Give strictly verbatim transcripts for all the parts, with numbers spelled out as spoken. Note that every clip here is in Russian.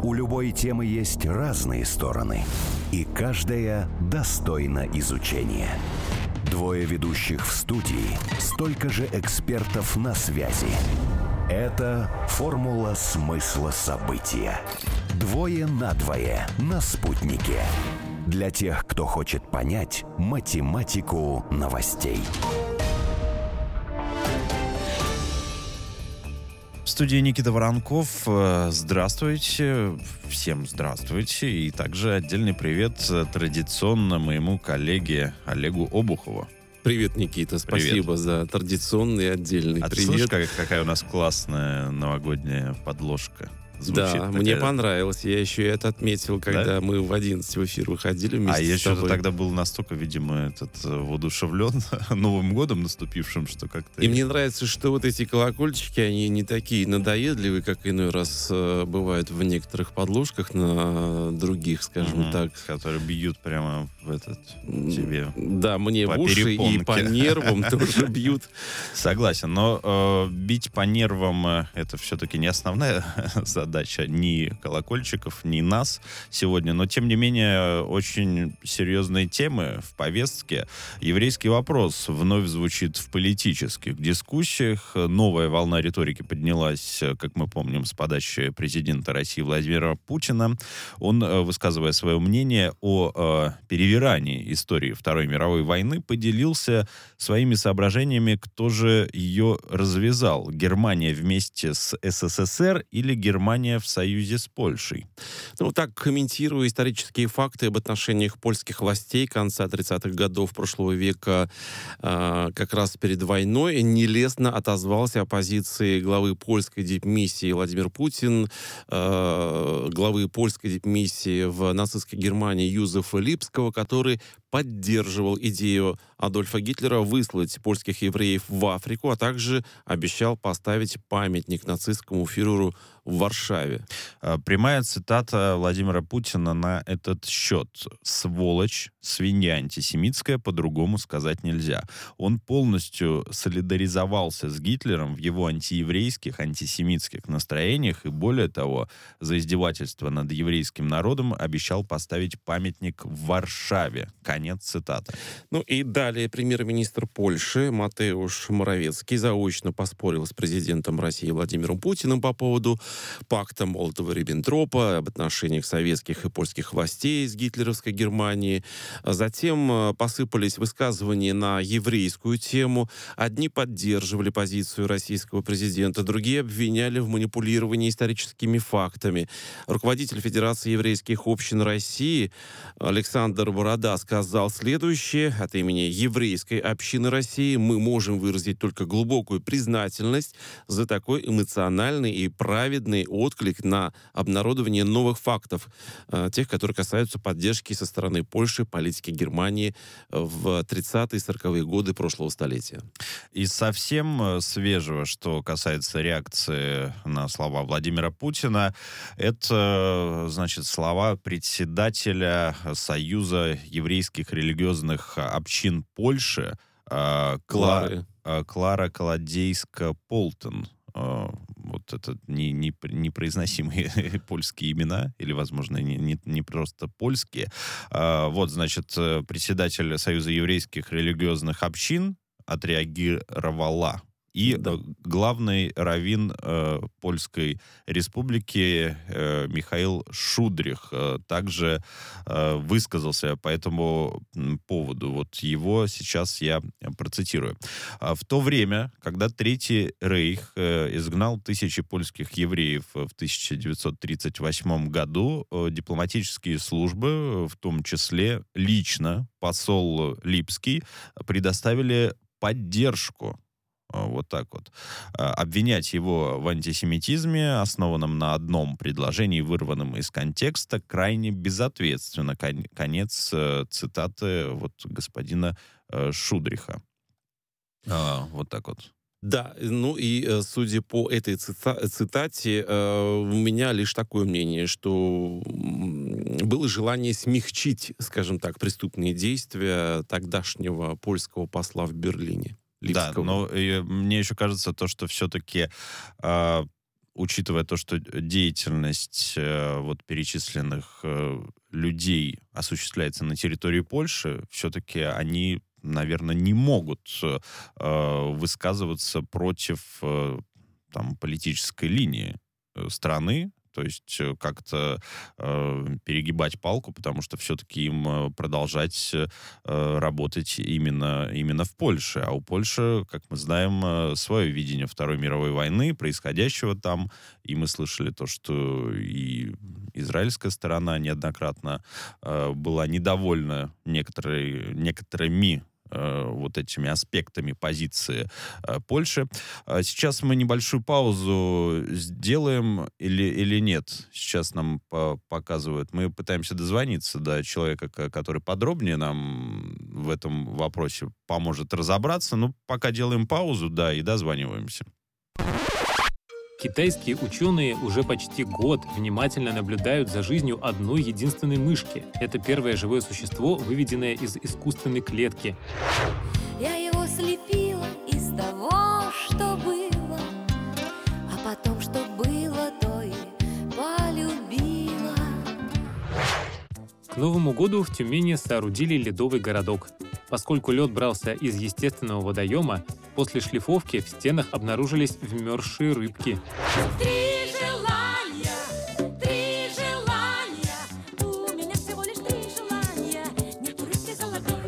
У любой темы есть разные стороны, и каждая достойна изучения. Двое ведущих в студии, столько же экспертов на связи. Это «Формула смысла события». Двое на двое на «Спутнике». Для тех, кто хочет понять математику новостей. В студии Никита Воронков. Здравствуйте. Всем здравствуйте. И также отдельный привет традиционно моему коллеге Олегу Обухову. Привет, Никита. Спасибо привет. За традиционный отдельный а привет. Ты слышишь, как, какая у нас классная новогодняя подложка? Звучит, да, такая... мне понравилось. Я еще это отметил, когда да? мы в одиннадцать в эфир выходили вместе а с я тобой. что-то тогда был настолько, видимо, этот, воодушевлен Новым годом наступившим, что как-то... И мне нравится, что вот эти колокольчики, они не такие надоедливые, как иной раз э, бывают в некоторых подложках на других, скажем mm-hmm. так. Которые бьют прямо в этот тебе. Да, мне по в уши перепонке. И по нервам тоже бьют. Согласен, но э, бить по нервам — это все-таки не основная задача ни колокольчиков, ни нас сегодня, но тем не менее очень серьезные темы в повестке. Еврейский вопрос вновь звучит в политических дискуссиях. Новая волна риторики поднялась, как мы помним, с подачи президента России Владимира Путина. Он, высказывая свое мнение о э, перевирании истории Второй мировой войны, поделился своими соображениями, кто же ее развязал. Германия вместе с СССР или Германия в союзе с Польшей? Ну, так, комментируя исторические факты об отношениях польских властей конца тридцатых годов прошлого века, э, как раз перед войной, нелестно отозвался о позиции главы польской дипмиссии Владимир Путин, э, главы польской дипмиссии в нацистской Германии Юзефа Липского, который поддерживал идею Адольфа Гитлера выслать польских евреев в Африку, а также обещал поставить памятник нацистскому фюреру в Варшаве. Прямая цитата Владимира Путина на этот счет. «Сволочь, свинья антисемитская, по-другому сказать нельзя». Он полностью солидаризовался с Гитлером в его антиеврейских, антисемитских настроениях и, более того, за издевательство над еврейским народом обещал поставить памятник в Варшаве. Конец цитаты. Ну и далее премьер-министр Польши Матеуш Моровецкий заочно поспорил с президентом России Владимиром Путиным по поводу пакта Молотова-Риббентропа, об отношениях советских и польских властей с гитлеровской Германией. Затем посыпались высказывания на еврейскую тему. Одни поддерживали позицию российского президента, другие обвиняли в манипулировании историческими фактами. Руководитель Федерации еврейских общин России Александр Борода сказал следующее: от имени еврейской общины России мы можем выразить только глубокую признательность за такой эмоциональный и праведный отклик на обнародование новых фактов, э, тех, которые касаются поддержки со стороны Польши политики Германии в тридцатые и сороковые годы прошлого столетия. И совсем свежего, что касается реакции на слова Владимира Путина, это, значит, слова председателя Союза еврейских религиозных общин Польши э, Кла... Клара Колодейска-Полтен. Вот это не, не, непроизносимые польские имена, или, возможно, не, не, не просто польские. А, вот, значит, председатель Союза еврейских религиозных общин отреагировала. И да. главный раввин э, Польской Республики э, Михаил Шудрих э, также э, высказался по этому поводу. Вот его сейчас я процитирую. В то время, когда Третий Рейх э, изгнал тысячи польских евреев в тысяча девятьсот тридцать восьмом году, э, дипломатические службы, в том числе лично посол Липский, предоставили поддержку. Вот так вот. Обвинять его в антисемитизме, основанном на одном предложении, вырванном из контекста, крайне безответственно. Конец цитаты вот господина Шудриха. Вот так вот. Да, ну и судя по этой цита- цитате, э, у меня лишь такое мнение, что было желание смягчить, скажем так, преступные действия тогдашнего польского посла в Берлине. Липского. Да, но и, мне еще кажется то, что все-таки э, учитывая то, что деятельность э, вот перечисленных э, людей осуществляется на территории Польши, все-таки они, наверное, не могут э, высказываться против э, там, политической линии э, страны, то есть э, как-то э, перегибать палку, потому что все-таки им э, продолжать э, работать именно, именно в Польше. А у Польши, как мы знаем, э, свое видение Второй мировой войны, происходящего там. И мы слышали то, что и израильская сторона неоднократно э, была недовольна некоторые, некоторыми э, вот этими аспектами позиции э, Польши. А Сейчас мы небольшую паузу сделаем или, или нет? Сейчас нам по- показывают. Мы пытаемся дозвониться до человека, ко- который подробнее нам в этом вопросе поможет разобраться. Ну, пока делаем паузу, да, и дозваниваемся. Китайские ученые уже почти год внимательно наблюдают за жизнью одной единственной мышки. Это первое живое существо, выведенное из искусственной клетки. Я его слепила из того, что было, а потом, что было, то и полюбила. К Новому году в Тюмени соорудили ледовый городок. Поскольку лед брался из естественного водоема, после шлифовки в стенах обнаружились вмерзшие рыбки. Три желания, три желания, у меня всего лишь три желания, нету рыбки золотой.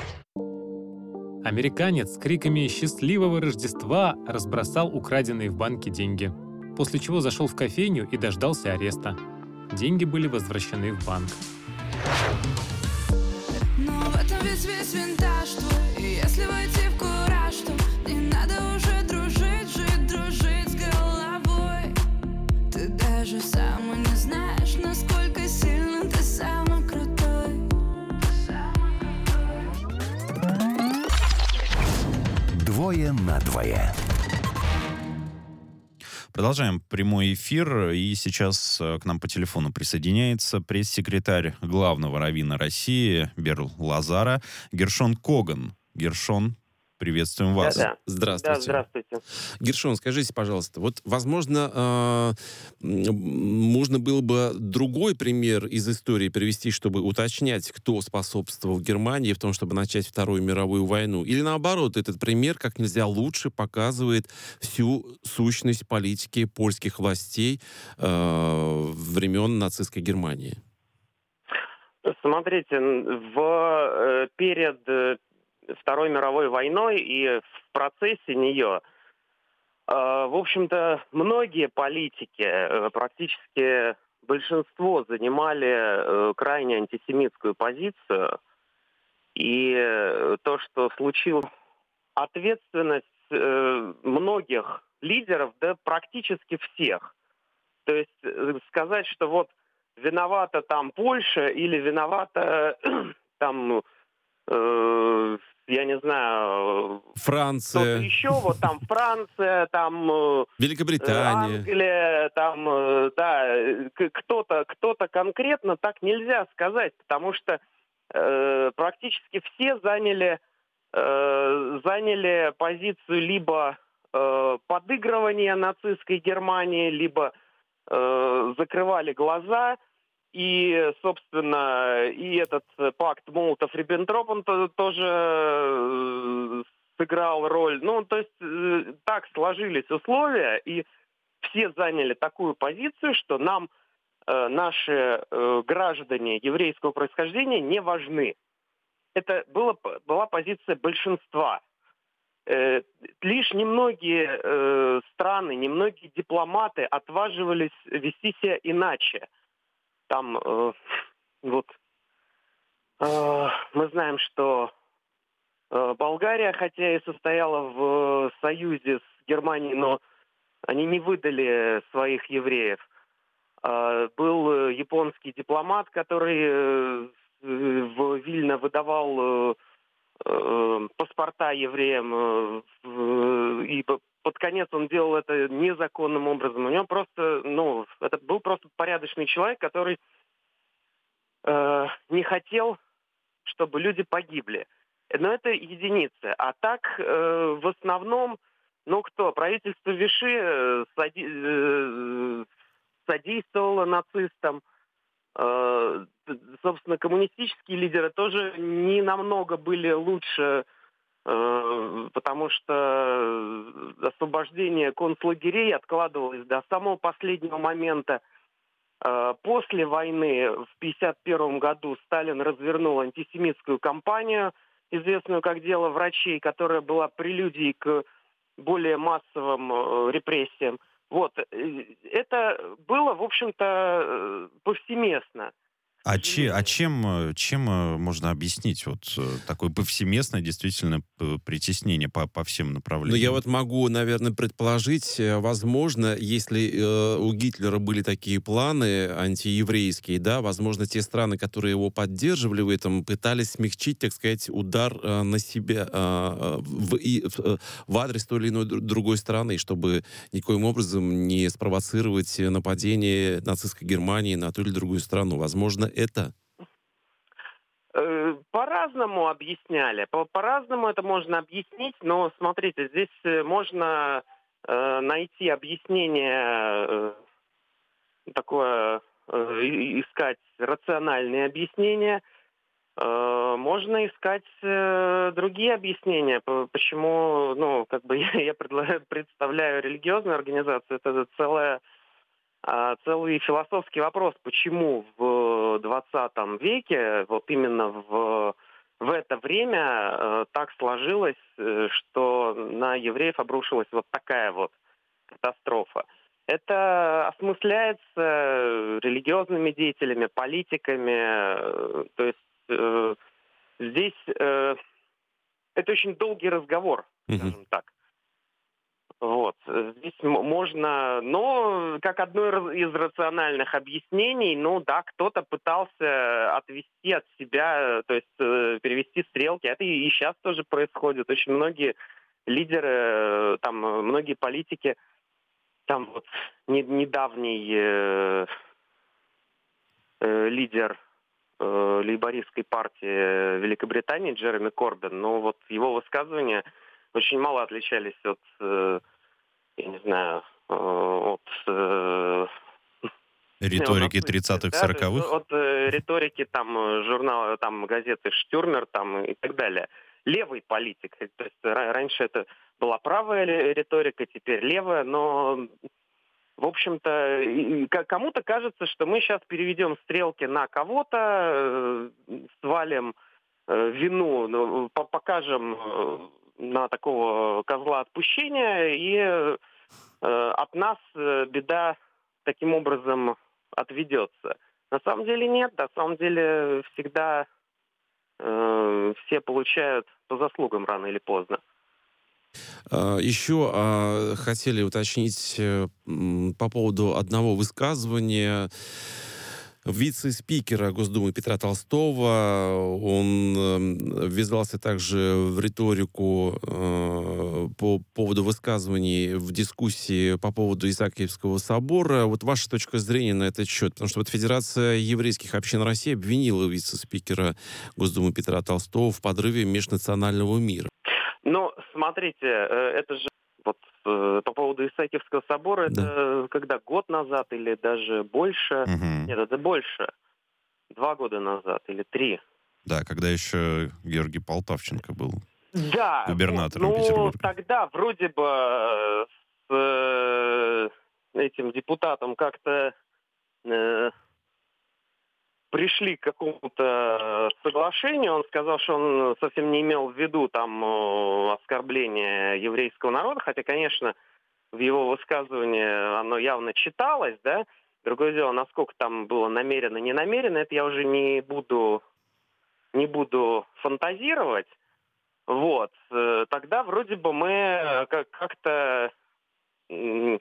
Американец с криками «Счастливого Рождества!» разбросал украденные в банке деньги, после чего зашел в кофейню и дождался ареста. Деньги были возвращены в банк. Но в этом весь весь винтаж твой. И если войти в кураж, то не надо уже дружить, жить, дружить с головой. Ты даже сам и не знаешь, насколько сильно ты самый крутой. Двое на двое. Продолжаем прямой эфир, и сейчас э, к нам по телефону присоединяется пресс-секретарь главного раввина России Берл Лазара Гершон Коган. Гершон, приветствуем вас. Да, да. Здравствуйте. Да, здравствуйте. Гершон, скажите, пожалуйста, вот, возможно, э, можно было бы другой пример из истории привести, чтобы уточнять, кто способствовал Германии в том, чтобы начать Вторую мировую войну? Или наоборот, этот пример как нельзя лучше показывает всю сущность политики польских властей э, времен нацистской Германии? Смотрите, в, э, перед э, Второй мировой войной и в процессе нее, э, в общем-то, многие политики, э, практически большинство, занимали э, крайне антисемитскую позицию. И э, то, что случилось, ответственность э, многих лидеров, да практически всех. То есть э, сказать, что вот виновата там Польша или виновата там, э, я не знаю, кто-то Франция, еще, вот там Франция, там э, Великобритания. Англия, там, э, да, к- кто-то, кто-то конкретно так нельзя сказать, потому что э, практически все заняли, э, заняли позицию либо э, подыгрывания нацистской Германии, либо э, закрывали глаза. И, собственно, и этот э, пакт Молотов-Риббентроп, он то- тоже э, сыграл роль. Ну, то есть э, так сложились условия, и все заняли такую позицию, что нам э, наши э, граждане еврейского происхождения не важны. Это было, п- была позиция большинства. Э, лишь немногие э, страны, немногие дипломаты отваживались вести себя иначе. Там э, вот э, мы знаем, что э, Болгария, хотя и состояла в э, союзе с Германией, но они не выдали своих евреев. Э, был э, японский дипломат, который э, в Вильно выдавал э, э, паспорта евреям, э, в- и по- под конец он делал это незаконным образом. У него просто, ну, это был просто порядочный человек, который э, не хотел, чтобы люди погибли. Но это единицы. А так, э, в основном, Ну кто? Правительство Виши э, соди- э, содействовало нацистам. Э, т- Собственно, коммунистические лидеры тоже не намного были лучше, э, потому что э, освобождение концлагерей откладывалось до самого последнего момента. Э, После войны в тысяча девятьсот пятьдесят первом году Сталин развернул антисемитскую кампанию, известную как «Дело врачей», которая была прелюдией к более массовым э, репрессиям. Вот. э, Это было, в общем-то, э, повсеместно. к А, че, а сожалению. чем, э, чем э, можно объяснить вот э, такое повсеместное действительно п- притеснение по, по всем Ну, я направлениям? вот могу, наверное, предположить, э, возможно, если э, у Гитлера были такие планы антиеврейские, да, возможно, те страны, которые его поддерживали в этом, пытались смягчить, так сказать, удар э, на себя, э, в, и, в, э, в адрес той или иной дру- другой страны, чтобы никоим образом не спровоцировать э, нападение нацистской Германии на ту или другую страну. Возможно, это... Э, По-разному объясняли. По- По-разному это можно объяснить, но смотрите, здесь э, можно э, найти объяснение э, такое, э, и- искать рациональные объяснения. Э, Можно искать э, другие объяснения, по- почему, ну, как бы я, я предла- представляю религиозную организацию, это целая а, целый философский вопрос, почему в двадцатом веке, вот именно в, в это время э, так сложилось, э, что на евреев обрушилась вот такая вот катастрофа. Это осмысляется религиозными деятелями, политиками, э, то есть э, здесь э, это очень долгий разговор, Мгм. скажем так. Вот. э, Здесь м- можно, но как одно раз- из рациональных объяснений, ну да, кто-то пытался отвести от себя, э, то есть э, перевести стрелки. Это и сейчас тоже происходит. Очень многие лидеры, э, там, э, многие политики, там вот не- недавний э, э, лидер э, лейбористской партии Великобритании Джереми Корбин, ну вот его высказывания очень мало отличались от, э, я не знаю, э, от, э, Риторики нацистской, тридцатых, да, то есть сороковых? от э, риторики там э, журнала, там газеты «Штюрмер» там и так далее. Левый политик, э, то есть ра- раньше это была правая ри- риторика, теперь левая, но в общем-то, и- и ка- кому-то кажется, что мы сейчас переведем стрелки на кого-то, э, свалим э, вину, ну, по- покажем э, на такого козла отпущения, и э, от нас э, беда таким образом отведется. На самом деле нет, на самом деле всегда э, все получают по заслугам рано или поздно. А, Еще а, хотели уточнить э, м, по поводу одного высказывания вице-спикера Госдумы Петра Толстого. Он э, ввязался также в риторику э, по поводу высказываний в дискуссии по поводу Исаакиевского собора. Вот ваша точка зрения на этот счет? Потому что вот Федерация еврейских общин России обвинила вице-спикера Госдумы Петра Толстого в подрыве межнационального мира. Ну, смотрите, э, это же вот э, по поводу Исаакиевского собора, Да. это когда год назад или даже больше, Мгм. нет, это больше, два года назад или три. Да, когда еще Георгий Полтавченко был Да, вот, губернатором ну Петербурга. тогда вроде бы э, с э, этим депутатом как-то э, пришли к какому-то соглашению. Он сказал, что он совсем не имел в виду там э, оскорбление еврейского народа, хотя, конечно, в его высказывании оно явно читалось, да. Другое дело, насколько там было намеренно, не намеренно, это я уже не буду, не буду фантазировать. Вот. Э, Тогда вроде бы мы э, как- как-то м,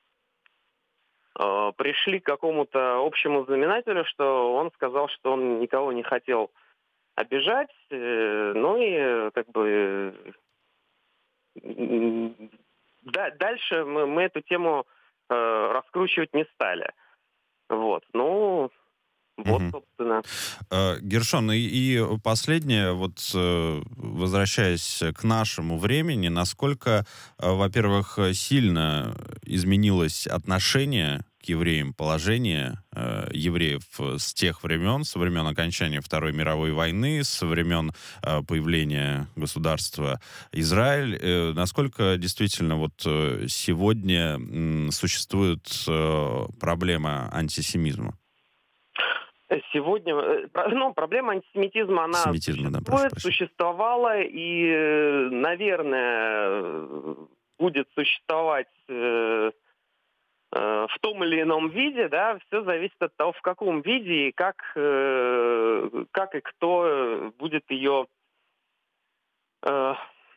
э, пришли к какому-то общему знаменателю, что он сказал, что он никого не хотел обижать, э, ну и э, как бы э, м, да- дальше мы, мы эту тему э, раскручивать не стали. Вот. Ну, Вот, Мгм. собственно. Э, Гершон, и, и последнее, вот э, возвращаясь к нашему времени, насколько, э, во-первых, э, сильно изменилось отношение к евреям, положение э, евреев э, с тех времен, со времен окончания Второй мировой войны, со времен э, появления государства Израиль, э, насколько действительно вот э, сегодня м, существует э, проблема антисемизма? Сегодня, э, про- ну, проблема антисемитизма, она Антисемитизма, да, прошу существует, прощения. существовала и, э, наверное, э, будет существовать э, э, в том или ином виде, да, все зависит от того, в каком виде и как, э, как и кто будет ее э,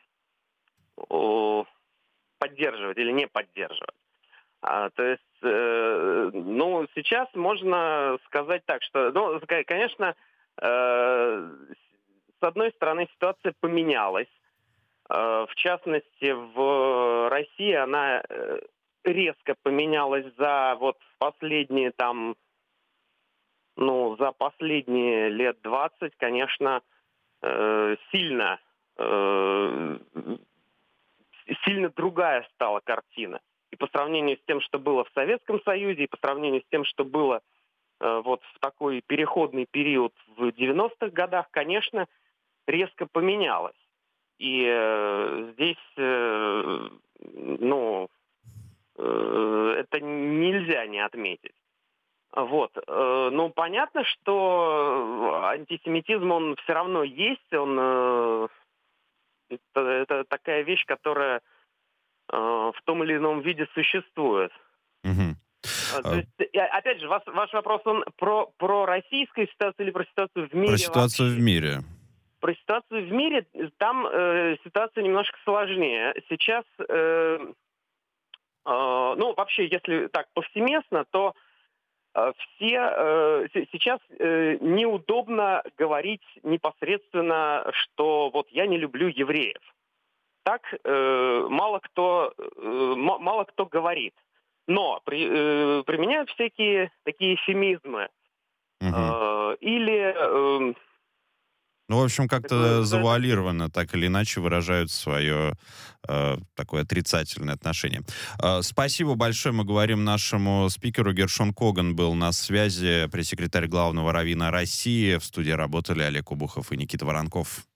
о, поддерживать или не поддерживать. А, то есть, э, ну, сейчас можно сказать так, что, ну, ка- конечно, э, с одной стороны, ситуация поменялась. Э, в частности, в России она э, резко поменялась за вот последние там, ну, за последние лет двадцать, конечно, э, сильно, э, сильно другая стала картина. И по сравнению с тем, что было в Советском Союзе, и по сравнению с тем, что было э, вот в такой переходный период в девяностых годах, конечно, резко поменялось. И э, здесь, э, ну, э, это нельзя не отметить. Вот. Э, ну, понятно, что антисемитизм, он все равно есть, он э, это, это такая вещь, которая э, в том или ином виде существует. Мгм. А, То Э, есть, и, опять же, вас- ваш вопрос, он про, про российскую ситуацию или про ситуацию в мире Про ситуацию в вообще? мире. Про ситуацию в мире, там э, ситуация немножко сложнее. Сейчас, э, э, ну, вообще, если так повсеместно, то э, все э, се- сейчас э, неудобно говорить непосредственно, что вот я не люблю евреев. Так э, мало кто э, м- мало кто говорит. Но при- э, применяют всякие такие эфемизмы. Мгм. Э, или э, Ну, в общем, такое, как-то да, завуалированно, так или иначе, выражают свое э, такое отрицательное отношение. Э, спасибо большое. Мы говорим нашему спикеру. Гершон Коган был на связи, пресс-секретарь главного раввина России. В студии работали Олег Обухов и Никита Воронков.